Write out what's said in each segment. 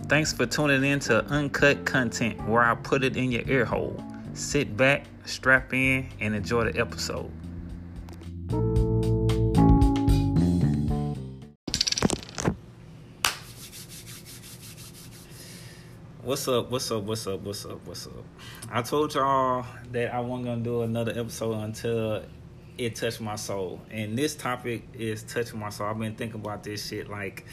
Thanks for tuning in to Uncut Content, where I put it in your ear hole. Sit back, strap in, and enjoy the episode. What's up? I told y'all that I wasn't going to do another episode until it touched my soul. And this topic is touching my soul. I've been thinking about this shit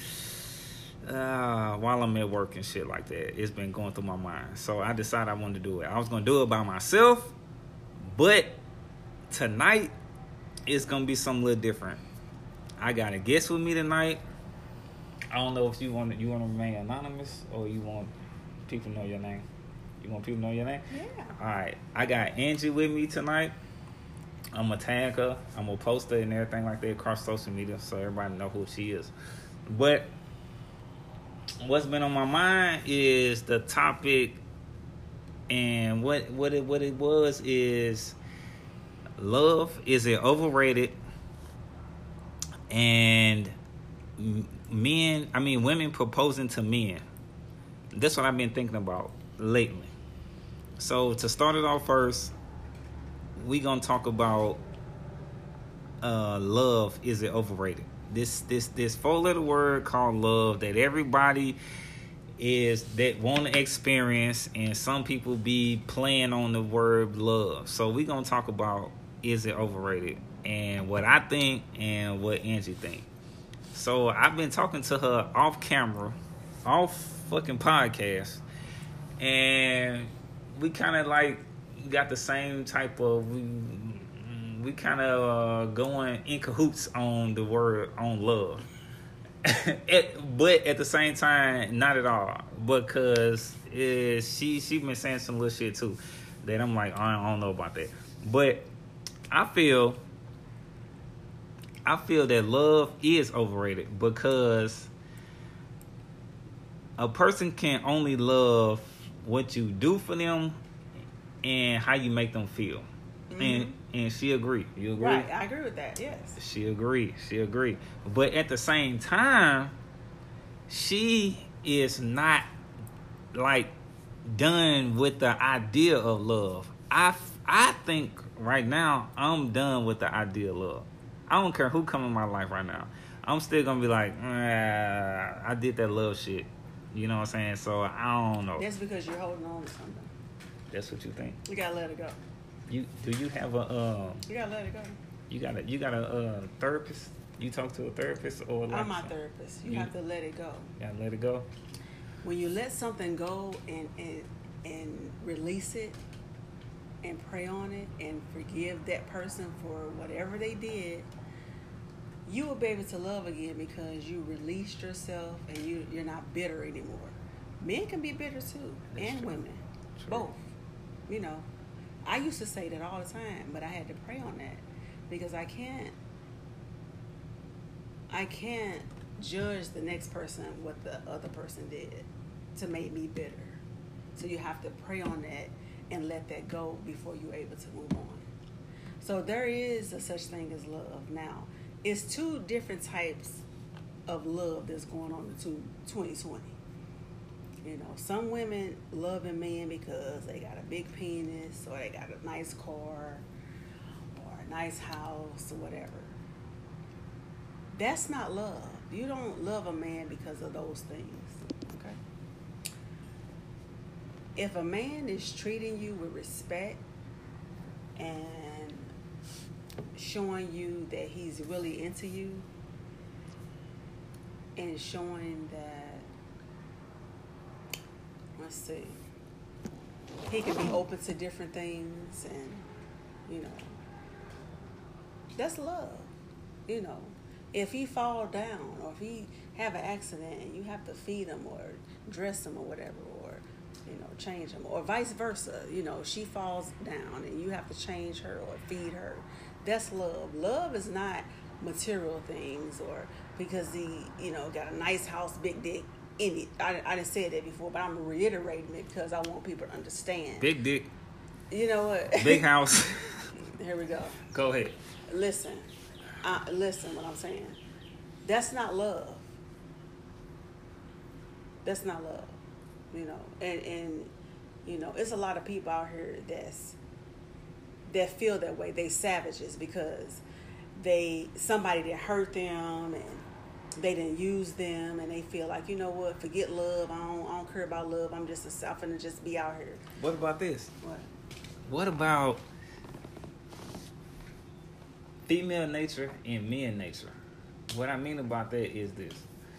while I'm at work and shit like that. It's been going through my mind. So I decided I wanted to do it. I was going to do it by myself, but tonight it's going to be something a little different. I got a guest with me tonight. I don't know if you want to remain anonymous or you want people to know your name. You want people to know your name? Yeah. All right. I got Angie with me tonight. I'm going to tag her. I'm going to post her and everything like that across social media so everybody know who she is. But what's been on my mind is the topic, and what it was is love. Is it overrated? And women proposing to men. That's what I've been thinking about lately. So to start it off first, we gonna talk about love. Is it overrated? This 4-letter word called love that everybody that want to experience, and some people be playing on the word love. So we gonna talk about, is it overrated, and what I think and what Angie think. So I've been talking to her off camera, off fucking podcast, and we kind of like got the same type of, we kind of going in cahoots on the word, on love. But at the same time, not at all, because she been saying some little shit too that I'm like, I don't know about that. But I feel that love is overrated, because a person can only love what you do for them and how you make them feel. Mm-hmm. And she agree. You agree? Right, I agree with that, yes. She agree. But at the same time, she is not like done with the idea of love. I think right now I'm done with the idea of love. I don't care who come in my life right now. I'm still gonna be like, I did that love shit. You know what I'm saying? So I don't know. That's because you're holding on to something. That's what you think? You gotta let it go. Do you have a You gotta let it go. You got a therapist? You talk to a therapist, or like I'm my therapist. You have to let it go. You gotta let it go. When you let something go and release it and pray on it and forgive that person for whatever they did, you will be able to love again because you released yourself and you're not bitter anymore. Men can be bitter too, That's and true. women. True. Both. You know, I used to say that all the time, but I had to pray on that because I can't judge the next person what the other person did to make me bitter. So you have to pray on that and let that go before you're able to move on. So there is a such thing as love. Now, it's two different types of love that's going on in 2020. You know, some women love a man because they got a big penis, or they got a nice car, or a nice house, or whatever. That's not love. You don't love a man because of those things, okay? If a man is treating you with respect and showing you that he's really into you, and showing that, let's see, he can be open to different things, and you know, that's love. You know, if he fall down, or if he have an accident and you have to feed him or dress him or whatever, or you know, change him, or vice versa, you know, she falls down and you have to change her or feed her, that's love. Love is not material things, or because he, you know, got a nice house, big dick in it. I didn't say that before, but I'm reiterating it because I want people to understand. Big dick. You know what? Big house. Here we go. Go ahead. Listen what I'm saying. That's not love. That's not love. you know, and you know, it's a lot of people out here that feel that way. They savages because somebody that hurt them and they didn't use them, and they feel like, you know what, forget love. I don't care about love. I'm finna just be out here. What about this? What about female nature and men nature? What I mean about that is this.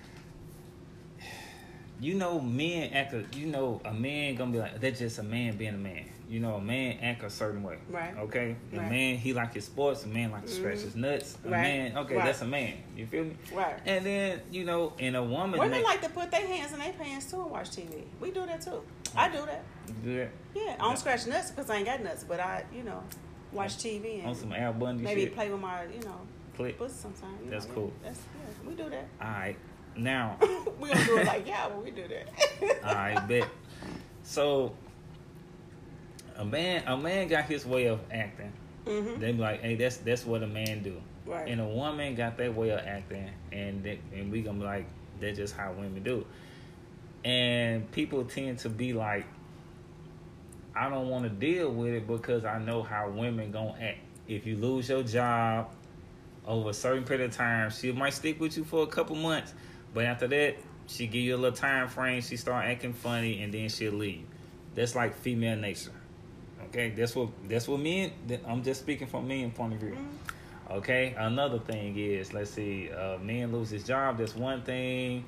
You know, men act. You know, a man gonna be like, that's just a man being a man. You know, a man act a certain way. Right. Okay. A Right. man, he like his sports. A man like to scratch his nuts. A Right. man, okay, Right. that's a man. You feel me? Right. And then, you know, in a woman, women like to put their hands in their pants too and watch TV. We do that too. I do that. You do that? Yeah, I don't scratch nuts because I ain't got nuts, but I, you know, watch TV and On some Al Bundy maybe shit. play with my, you know, Click. pussy sometimes. You That's know, cool. Yeah, we do that. All right. Now, We gonna do it like yeah, but we do that. all right, bet. So, a man got his way of acting. Mm-hmm. They be like, hey, that's what a man do. Right. And a woman got that way of acting, and we gonna be like, that's just how women do. And people tend to be like, I don't want to deal with it because I know how women gonna act. If you lose your job over a certain period of time, she might stick with you for a couple months, but after that, she give you a little time frame. She start acting funny, and then she'll leave. That's like female nature. Okay, that's what men. I'm just speaking from men point of view. Mm-hmm. Okay, another thing is, let's see, man lose his job. That's one thing.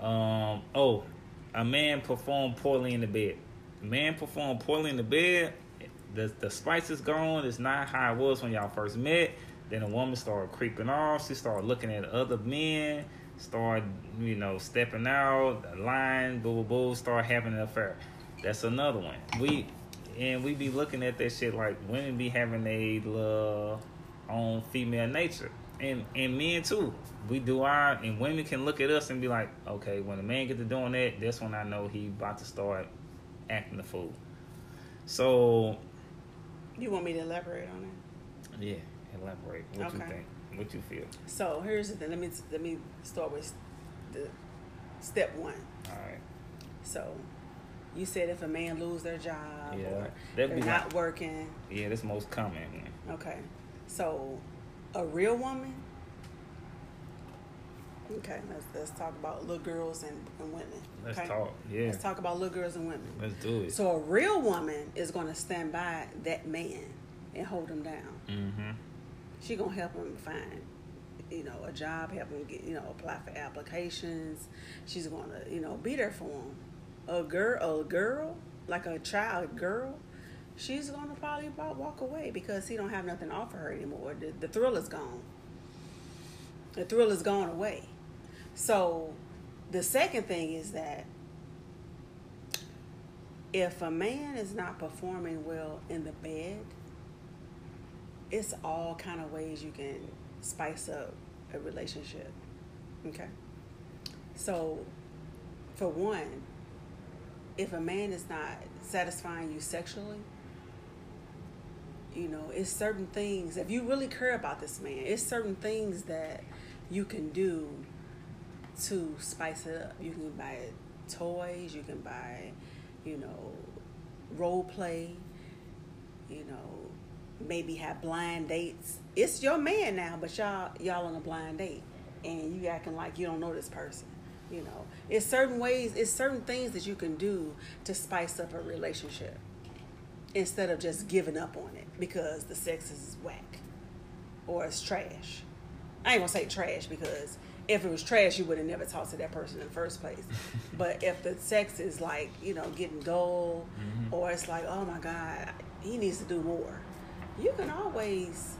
A man performed poorly in the bed. A man performed poorly in the bed. The spice is gone. It's not how it was when y'all first met. Then a woman started creeping off. She started looking at other men. Started, you know, stepping out, lying, boo boo boo. Start having an affair. That's another one. We be looking at that shit like women be having a own female nature, and men too. We do and women can look at us and be like, okay, when a man get to doing that, that's when I know he about to start acting the fool. So, You want me to elaborate on it? yeah, elaborate. What you Okay. think? What you feel? So here's the thing. Let me start with the step one. All right. So you said if a man lose their job Yeah, or that'd they're be not like- working. Yeah, that's most common. Okay. So a real woman. Okay, let's talk about little girls and women. Let's okay? talk. Yeah. Let's talk about little girls and women. Let's do it. So a real woman is going to stand by that man and hold him down. Mm-hmm. She gonna help him find, you know, a job, help him get, you know, apply for applications. She's gonna, you know, be there for him. A girl, like a child girl, she's gonna probably about walk away because he don't have nothing to offer her anymore. The thrill is gone. The thrill is gone away. So the second thing is that if a man is not performing well in the bed, it's all kind of ways you can spice up a relationship. Okay? So, for one, if a man is not satisfying you sexually, you know, it's certain things, if you really care about this man, it's certain things that you can do to spice it up. You can buy toys, you can buy, you know, role play, you know, maybe have blind dates. It's your man now, but y'all on a blind date and you acting like you don't know this person. You know, it's certain ways, it's certain things that you can do to spice up a relationship instead of just giving up on it because the sex is whack or it's trash. I ain't gonna say trash because if it was trash, you would have never talked to that person in the first place. But if the sex is like, you know, getting dull, Mm-hmm. or it's like, oh my God, he needs to do more, you can always,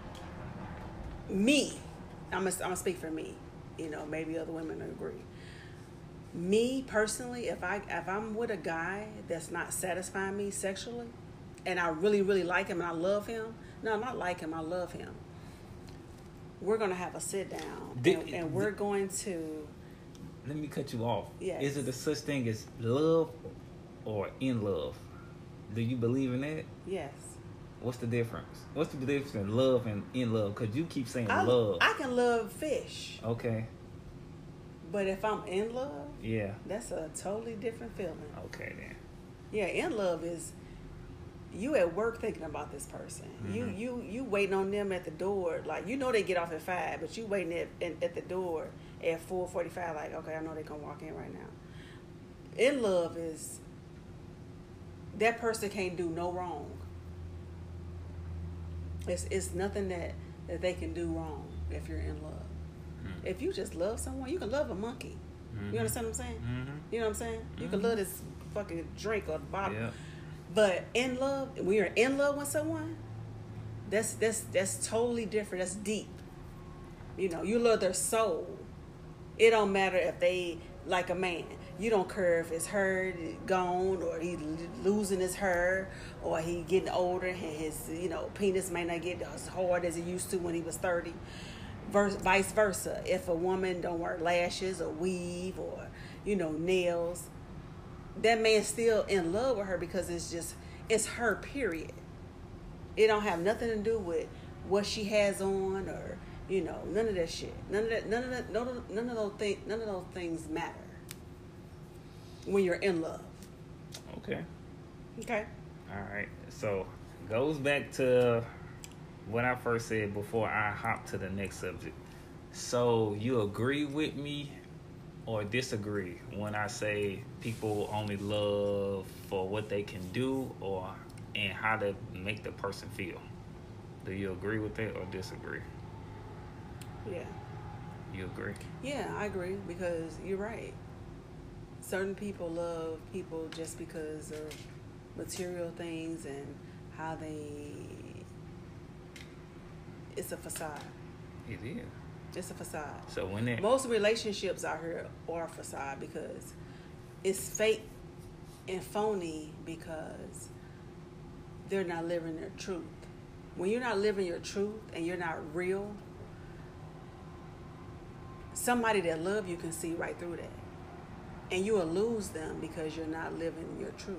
I'm gonna speak for me, you know, maybe other women agree. Me personally, if I'm with a guy that's not satisfying me sexually, and I really, really like him and I love him, no, not like him, I love him. We're gonna have a sit down, and we're going to. Let me cut you off. Yes. Is it a such thing as love or in love? Do you believe in that? Yes. What's the difference? What's the difference in love and in love? Because you keep saying love. I can love fish, Okay. But if I'm in love, Yeah. that's a totally different feeling. Okay then. Yeah, in love is you at work thinking about this person. Mhm. You waiting on them at the door. Like, you know they get off at 5, but you waiting at the door at 4:45. Like, okay, I know they're gonna walk in right now. In love is that person can't do no wrong. It's nothing that they can do wrong if you're in love. Mhm. If you just love someone, you can love a monkey. Mhm. You understand what I'm saying? Mhm. You know what I'm saying? You can Mhm. love this fucking drink or bottle. Yeah. But in love, when you're in love with someone, that's totally different. That's deep. You know, you love their soul. It don't matter if they like a man. You don't care if his hair gone or he losing his hair or he getting older and his penis may not get as hard as it used to when he was 30. Vice versa. If a woman don't wear lashes or weave or nails, that man's still in love with her because it's her, period. It don't have nothing to do with what she has on or none of that shit. None of those things matter when you're in love. Okay. Okay. All right. So goes back to what I first said before I hop to the next subject. So you agree with me or disagree when I say people only love for what they can do and how to make the person feel? Do you agree with that or disagree? Yeah. You agree? Yeah, I agree because you're right. Certain people love people just because of material things and how it's a facade. It is. It's a facade. So when that Most relationships out here are a facade because it's fake and phony because they're not living their truth. When you're not living your truth and you're not real, somebody that love you can see right through that. And you will lose them because you're not living your truth.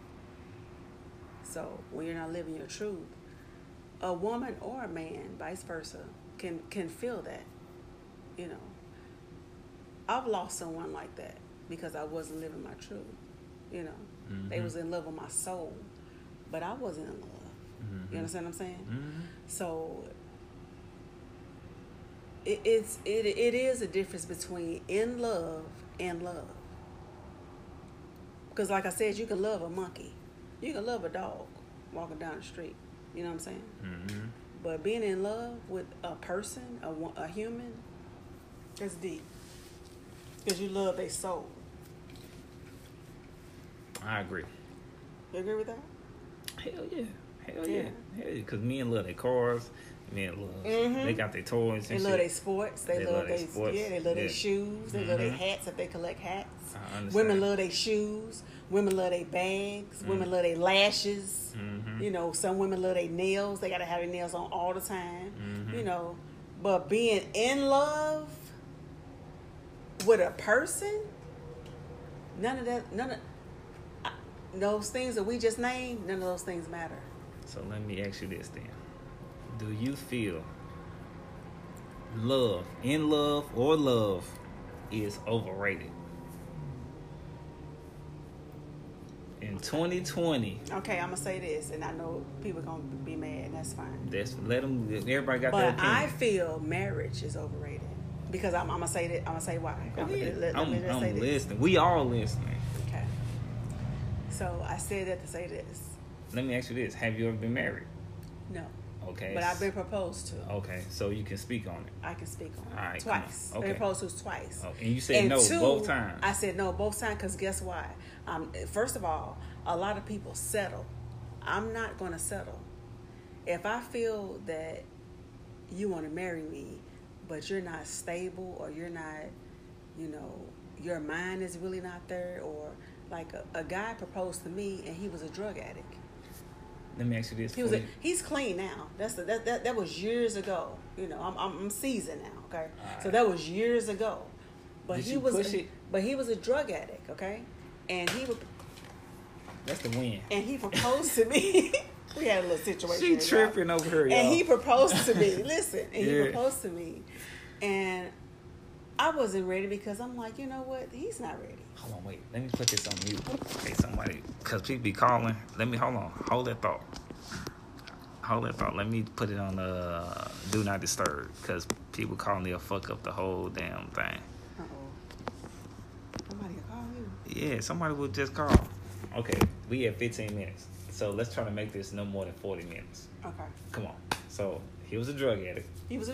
So when you're not living your truth, a woman or a man, vice versa, can feel that. I've lost someone like that because I wasn't living my truth. Mm-hmm. They was in love with my soul, but I wasn't in love. Mm-hmm. You understand what I'm saying? Mm-hmm. So it is a difference between in love and love. Because like I said, you can love a monkey. You can love a dog walking down the street. You know what I'm saying? Mm-hmm. But being in love with a person, a human, that's deep. Because you love their soul. I agree. You agree with that? Hell yeah. Hell yeah. Because men love their cars. Men love. Mhm. They got their toys. They And love shit. their sports. They love their sports. yeah. They love their Yeah. shoes. They love their Mhm. hats if they collect hats. I understand. Women love their shoes. Women love their bags. Women love their lashes. Mhm. Some women love their nails. They gotta have their nails on all the time. Mhm. But being in love with a person, none of those things that we just named, none of those things matter. So let me ask you this then. Do you feel love, in love or love, is overrated? In 2020, Okay, I'm gonna say this, and I know people gonna be mad, and that's fine. everybody got their But opinion. I feel marriage is overrated because I'm gonna say that. I'm gonna say why. Go ahead. Let me just say I'm this. listening. We all listening. Okay. So I said that to say this. Let me ask you this. Have you ever been married? No. Okay. But I've been proposed to. Okay, so you can speak on it. I can speak on it. All right, come on. Twice. Okay. Been proposed to twice. Oh, and you said no both times. I said no both times because guess why? First of all, a lot of people settle. I'm not going to settle. If I feel that you want to marry me, but you're not stable or you're not, your mind is really not there, or like a guy proposed to me and he was a drug addict. Let me ask you this. He's clean now. That was years ago. I'm seasoned now. Okay, Right. So that was years ago. But Did he you was push it? But he was a drug addict. Okay, and That's the win. he proposed to me. We had a little situation. She tripping over her, y'all. And he proposed to me. Listen, and he Yeah. proposed to me, and I wasn't ready because I'm like, you know what? He's not ready. Hold on, wait. Let me put this on mute. Hey, somebody, because people be calling. Hold on. Hold that thought. Let me put it on Do Not Disturb, because people calling, they'll fuck up the whole damn thing. Somebody will call you? Yeah, somebody will just call. Okay, we have 15 minutes. So let's try to make this no more than 40 minutes. Okay. Come on. So he was a drug addict.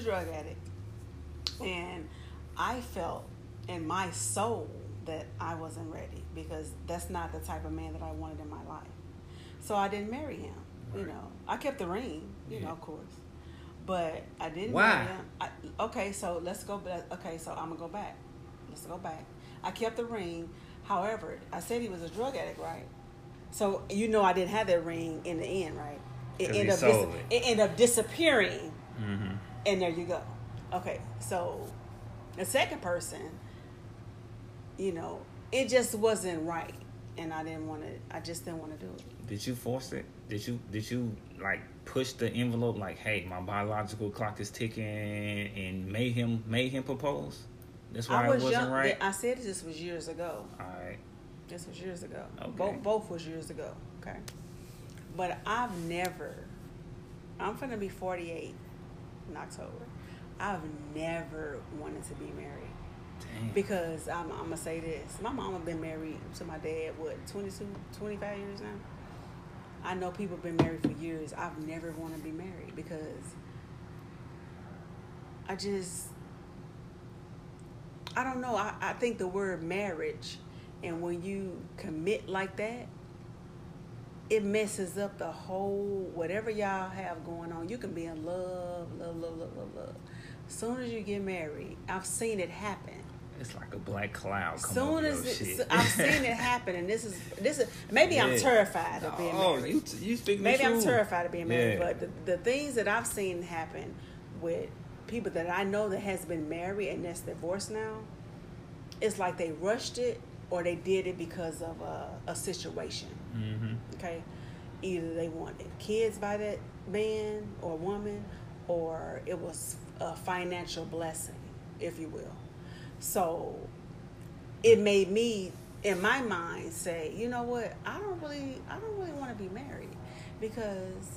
And I felt in my soul that I wasn't ready because that's not the type of man that I wanted in my life. So I didn't marry him. Right. You know, I kept the ring, you know, of course. But I didn't marry him. Okay, so let's go back. Okay, so I'm going to go back. Let's go back. I kept the ring. However, I said he was a drug addict, right? So, you know, I didn't have that ring in the end, right? It ended up disappearing. Mm-hmm. And there you go. Okay, so the second person, you know, it just wasn't right. And I just didn't want to do it. Did you force it? Did you like push the envelope like, hey, my biological clock is ticking, and made him propose? That's why it wasn't right? I said this was years ago. All right. This was years ago. Okay. Both was years ago. Okay. But I'm finna be 48 in October. I've never wanted to be married. Dang. Because I'm going to say this. My mama been married to my dad, 22, 25 years now? I know people been married for years. I've never wanted to be married because I don't know. I think the word marriage, and when you commit like that, it messes up the whole, whatever y'all have going on. You can be in love. As soon as you get married, I've seen it happen. It's like a black cloud coming over your shit. I've seen it happen, and this is maybe I'm terrified of being married. You speaking maybe the truth. I'm terrified of being married, but the things that I've seen happen with people that I know that has been married and that's divorced now, it's like they rushed it or they did it because of a situation. Mm-hmm. Okay, either they wanted kids by that man or woman, or it was a financial blessing, if you will. So it made me, in my mind, say, you know what? I don't really want to be married because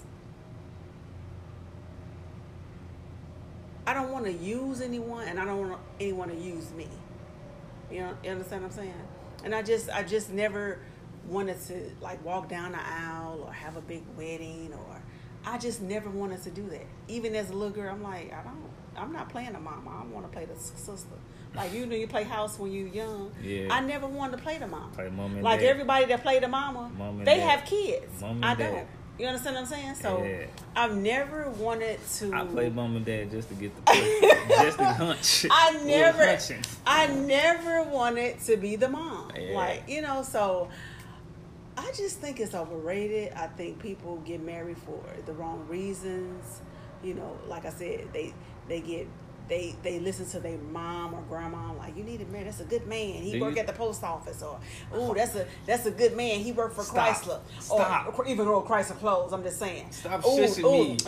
I don't want to use anyone, and I don't want anyone to use me. You understand what I'm saying? And I just never wanted to like walk down the aisle or have a big wedding, or I just never wanted to do that. Even as a little girl, I'm like, I'm not playing the mama. I want to play the sister. Like, you know, you play house when you're young. Yeah. I never wanted to play the mama. Play mom and like dad. Everybody that played the mama, they have kids. Mom and I dad. don't. You understand what I'm saying? So I've never wanted to. I play mom and dad just to get the pussy, just to hunch. I never wanted to be the mom. Yeah. Like, you know, so I just think it's overrated. I think people get married for the wrong reasons. You know, like I said, they listen to their mom or grandma, like, you need to marry, that's a good man, he work at the post office, or that's a good man, he worked for Chrysler. Or even though Chrysler closed, I'm just saying. Stop shushing me.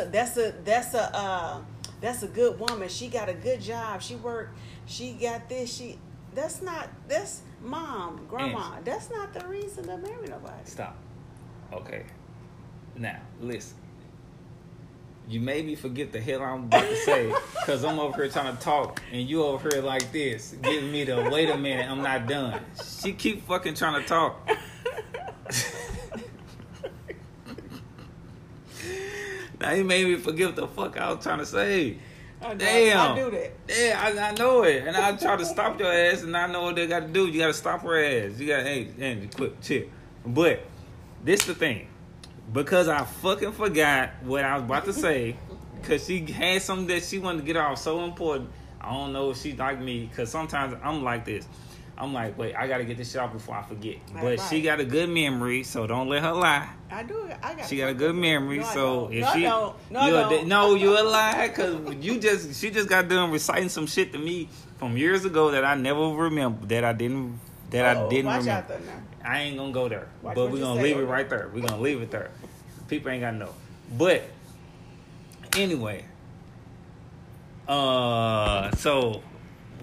That's a good woman, she got a good job, she got this, that's mom, grandma, that's not the reason to marry nobody. Stop. Okay. Now, listen. You made me forget the hell I'm about to say, because I'm over here trying to talk, and you over here like this, giving me the, wait a minute, I'm not done. She keep fucking trying to talk. Now you made me forget what the fuck I was trying to say. Damn. I do that. Yeah, I know it. And I try to stop your ass, and I know what they got to do. You got to stop her ass. You got to, hey, quick, chill. But this the thing. Because I fucking forgot what I was about to say, because she had something that she wanted to get off so important. I don't know if she's like me, because sometimes I'm like this. I'm like, wait, I got to get this shit off before I forget. But she got a good memory, so don't let her lie. I do. She got a good memory, so if she... No, you're a lie, because she just got done reciting some shit to me from years ago that I never remember, that I didn't remember. Out there now. I ain't gonna go there, but we're gonna leave it right there. We're gonna leave it there. People ain't gotta know. But anyway, so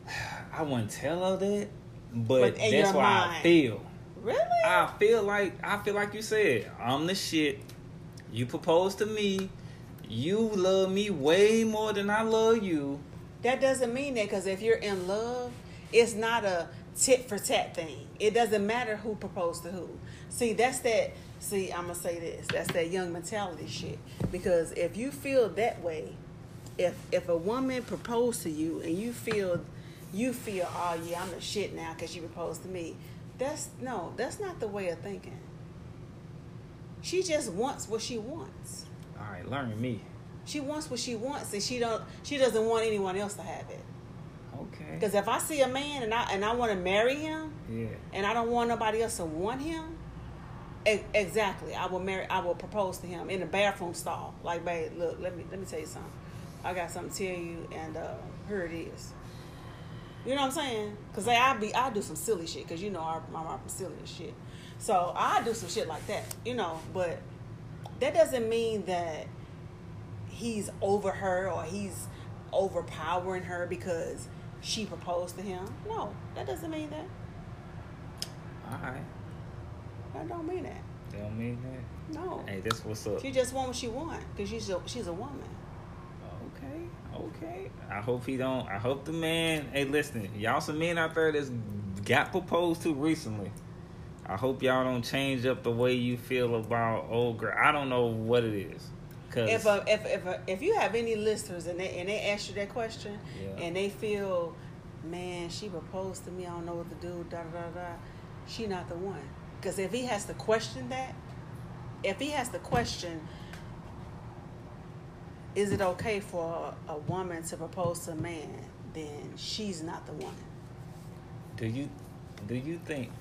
I wouldn't tell her that, but in that's your why mind. I feel. Really? I feel like you said, I'm the shit. You proposed to me. You love me way more than I love you. That doesn't mean that, because if you're in love, it's not a tit for tat thing. It doesn't matter who proposed to who. See, I'm going to say this. That's that young mentality shit. Because if you feel that way, if a woman proposed to you and you feel, oh yeah, I'm the shit now because she proposed to me. That's not the way of thinking. She just wants what she wants. All right, learn me. She wants what she wants, and she doesn't want anyone else to have it. Okay. Because if I see a man and I want to marry him, Yeah. and I don't want nobody else to want him, exactly, I will propose to him in the bathroom stall. Like, babe, look, let me tell you something. I got something to tell you, and here it is. You know what I'm saying? Because I do some silly shit, because you know I'm silly as shit. So I do some shit like that, you know. But that doesn't mean that he's over her or he's overpowering her because she proposed to him. No, that doesn't mean that. All right. That don't mean that. They don't mean that? No. Hey, that's what's up. She just want what she want because she's a woman. Okay. I hope the man, hey, listen, y'all some men out there that's got proposed to recently. I hope y'all don't change up the way you feel about old girl. I don't know what it is. Cause If you have any listeners and they ask you that question, yeah. and they feel, man, she proposed to me, I don't know what to do, da da da da, she not the one. Because if he has to question that, is it okay for a woman to propose to a man, then she's not the one. Do you think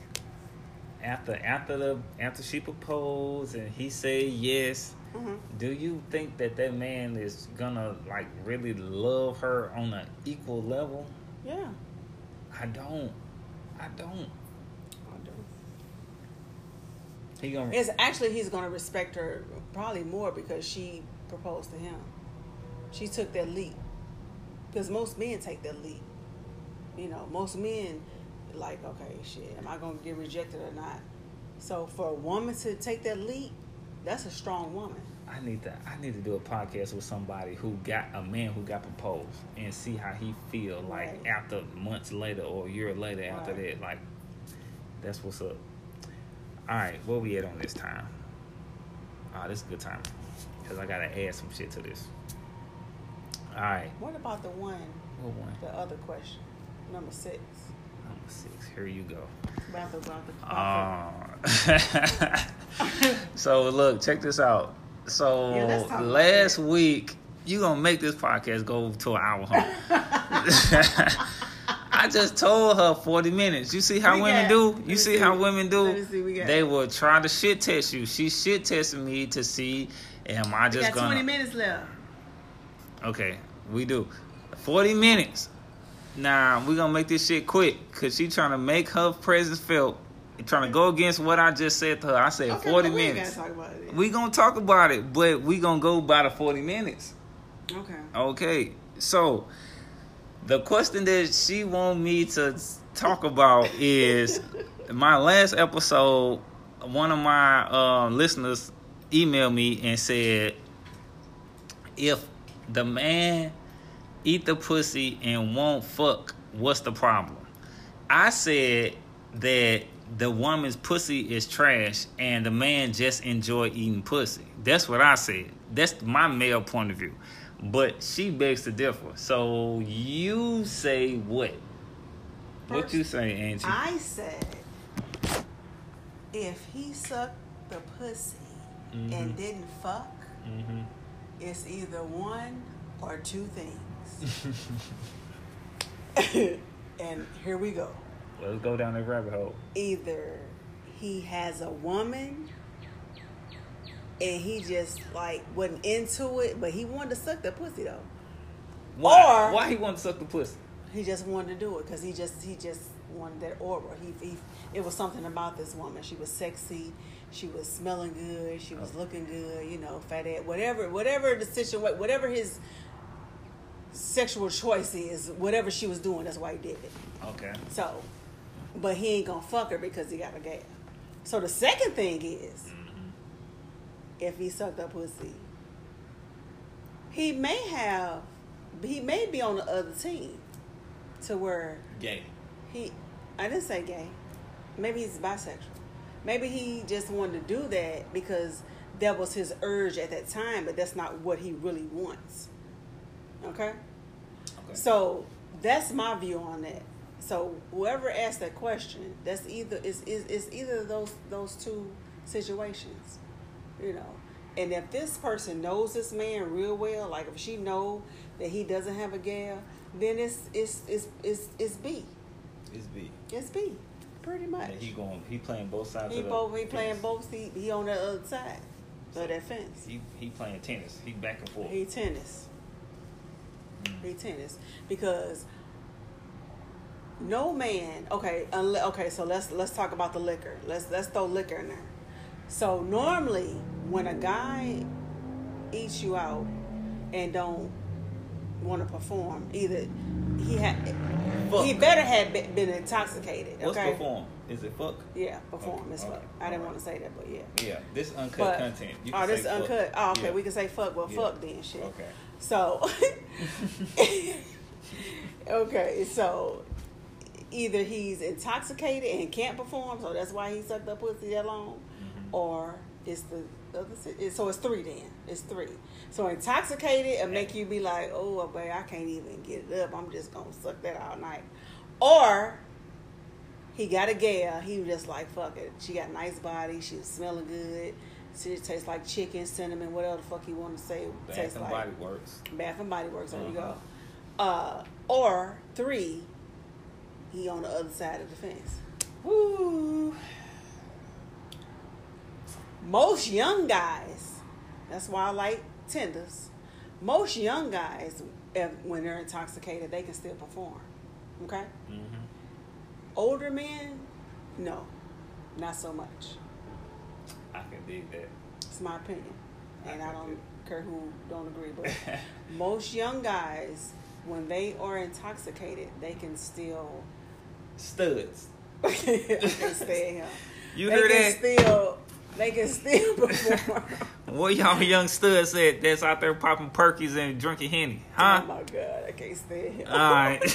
after she proposed and he said yes, Mm-hmm. do you think that man is gonna like really love her on an equal level? Yeah. I don't. He's gonna respect her probably more because she proposed to him. She took that leap. Because most men take that leap. You know, most men like, okay, shit, am I gonna get rejected or not? So for a woman to take that leap, that's a strong woman. I need to do a podcast with somebody who got a man who got proposed and see how he feel like Right. after months later or a year later after Right. that. Like, that's what's up. All right, where we at on this time? This is a good time because I gotta add some shit to this. All right. What about the one? What one? The other question, number 6. Number 6. Here you go. So look, check this out. So let's talk about last that. week, you gonna make this podcast go to an hour, huh? I just told her 40 minutes. You see how women do? You see how women do? Let me see, They will try to shit test you. She shit tested me to see, am I just we got gonna 20 minutes left. Okay, we do. 40 minutes. Nah, we gonna make this shit quick because she trying to make her presence felt. Trying to go against what I just said to her. I said 40 minutes. Talk about it. We gonna talk about it, but we gonna go by the 40 minutes. Okay. So the question that she want me to talk about is my last episode. One of my listeners emailed me and said, if the man eat the pussy and won't fuck, what's the problem? I said that the woman's pussy is trash and the man just enjoy eating pussy. That's what I said. That's my male point of view. But she begs to differ. So you say what? What you say, Angie? I said, if he sucked the pussy and didn't fuck, it's either one or two things. And here we go. Let's go down the rabbit hole. Either he has a woman and he just like wasn't into it, but he wanted to suck the pussy though. Why he wanted to suck the pussy? He just wanted to do it because he just wanted that aura. It was something about this woman. She was sexy. She was smelling good. She was looking good. You know, fat ass. Whatever the situation. Whatever his sexual choice is. Whatever she was doing, that's why he did it. Okay. So, but he ain't gonna fuck her because he got a gal. So the second thing is, if he sucked up pussy, he may be on the other team to where Gay. I didn't say gay. Maybe he's bisexual. Maybe he just wanted to do that because that was his urge at that time, but that's not what he really wants. Okay? So that's my view on that. So whoever asked that question, that's either is either of those two situations, you know. And if this person knows this man real well, like if she know that he doesn't have a gal, then it's B. It's B. It's B, pretty much. And he playing both sides. He playing both. He on the other side of that fence. He playing tennis. He back and forth. He tennis. He tennis because no man. Okay. So let's talk about the liquor. Let's throw liquor in there. So normally when a guy eats you out and don't want to perform, either he better have been intoxicated. Okay? What's perform? Is it fuck? Yeah, perform. Okay. It's fuck. I didn't want to say that, but yeah. Yeah, this uncut content. You can this say uncut. Fuck. Oh, okay. Yeah. We can say fuck. Well, fuck then, shit. Okay. So, okay. So, either he's intoxicated and can't perform, so that's why he sucked up pussy that long, or it's the other. So it's three then. It's three. So intoxicated and make you be like, oh, babe, I can't even get it up. I'm just gonna suck that all night. Or he got a gal. He was just like, fuck it. She got a nice body. She was smelling good. She tastes like chicken, cinnamon, whatever the fuck you want to say. Bath and Body Works. Bath and Body Works. There you go. Or three, he on the other side of the fence. Woo. Most young guys, that's why I like tenders. Most young guys, when they're intoxicated, they can still perform. Okay? Mm-hmm. Older men, no, not so much. I can dig that. It's my opinion. And I don't care who don't agree, but most young guys, when they are intoxicated, they can still... Studs. I can't stay here. You heard that? They can still perform. What y'all young studs said that's out there popping perkies and drinking Henny, huh? Oh my God, I can't stay here. All right.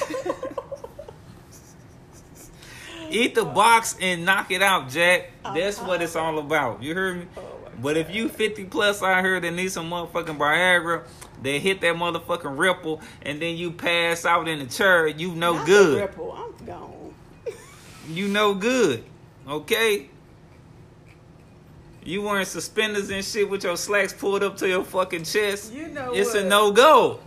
Eat the box and knock it out, Jack. That's what it's all about. You heard me? Oh but if you 50 plus out here that need some motherfucking Viagra, they hit that motherfucking ripple and then you pass out in the chair, you know Not good. the ripple, I'm gone. You know good. Okay? You wearing suspenders and shit with your slacks pulled up to your fucking chest. You know it's what? a no-go.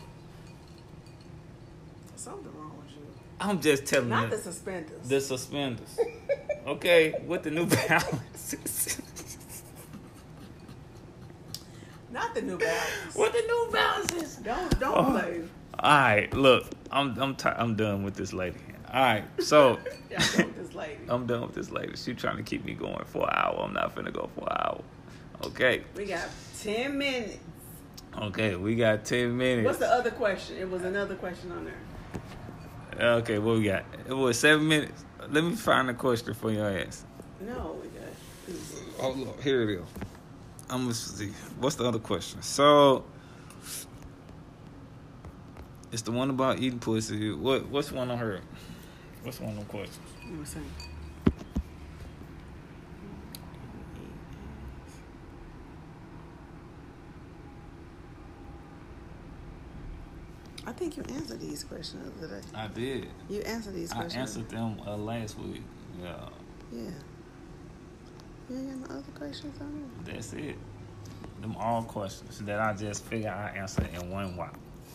Something wrong with you. I'm just telling Not you. the suspenders. The suspenders. Okay? With the New Balances. Not the New Balance. With the New Balances. Don't play. All right, look. I'm done with this lady. All right, so Yeah, I'm done with this lady. I'm done with this lady. She's trying to keep me going for an hour. I'm not finna go for an hour. Okay. We got 10 minutes. Okay, we got 10 minutes. What's the other question? It was another question on there. Okay, what we got? It was 7 minutes. Let me find a question for your ass. No, we got. Hold on, here it is. I'm gonna see. What's the other question? So it's the one about eating pussy. What's one on her? What's one of them questions? Let me see. I think you answered these questions the other day. I did. You answered these questions. I answered them last week. Yeah. Yeah. You ain't got no other questions on there? That's it. Them all questions that I just figured I answered in one while.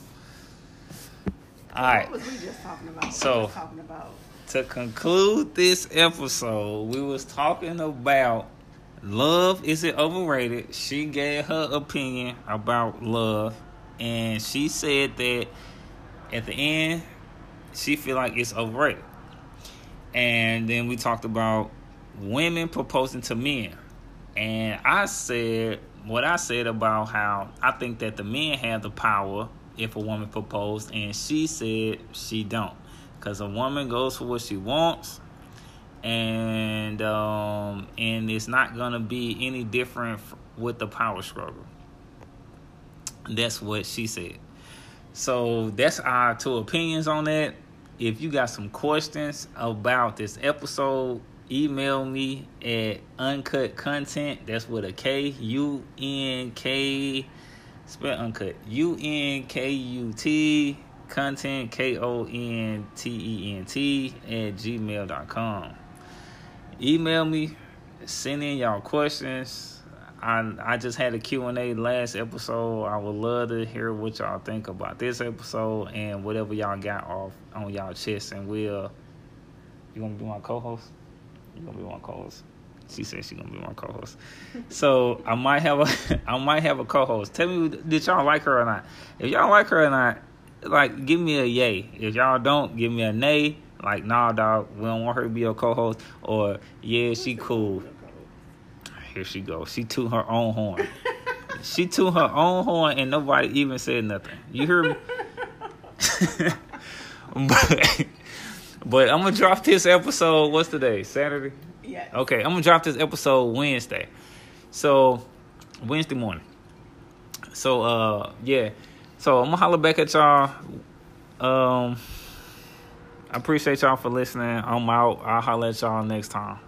All right. What was we just talking about? So- We was talking about To conclude this episode, we was talking about love. Is it overrated? She gave her opinion about love, and she said that at the end, she feel like it's overrated. And then we talked about women proposing to men, and I said what I said about how I think that the men have the power if a woman proposed, and she said she don't, because a woman goes for what she wants, and it's not gonna be any different with the power struggle. That's what she said. So that's our two opinions on that. If you got some questions about this episode, email me at uncutcontent. That's with a K, UNK, spell uncut, UNKUT, content, KONTENT @gmail.com. Email me, send in y'all questions. I just had a Q&A last episode. I would love to hear what y'all think about this episode and whatever y'all got off on y'all chest. And you gonna be my co-host? You gonna be my co-host? She said she gonna be my co-host. So I might have a co-host. Tell me, did y'all like her or not? If y'all like her or not, like, give me a yay. If y'all don't, give me a nay. Like, nah, dog, we don't want her to be your co-host. Or, yeah, she cool. Here she goes. She toot her own horn. She toot her own horn and nobody even said nothing. You hear me? But I'm going to drop this episode. What's today? Saturday? Yeah. Okay, I'm going to drop this episode Wednesday. So, Wednesday morning. So, yeah. So, I'm going to holler back at y'all. I appreciate y'all for listening. I'm out. I'll holler at y'all next time.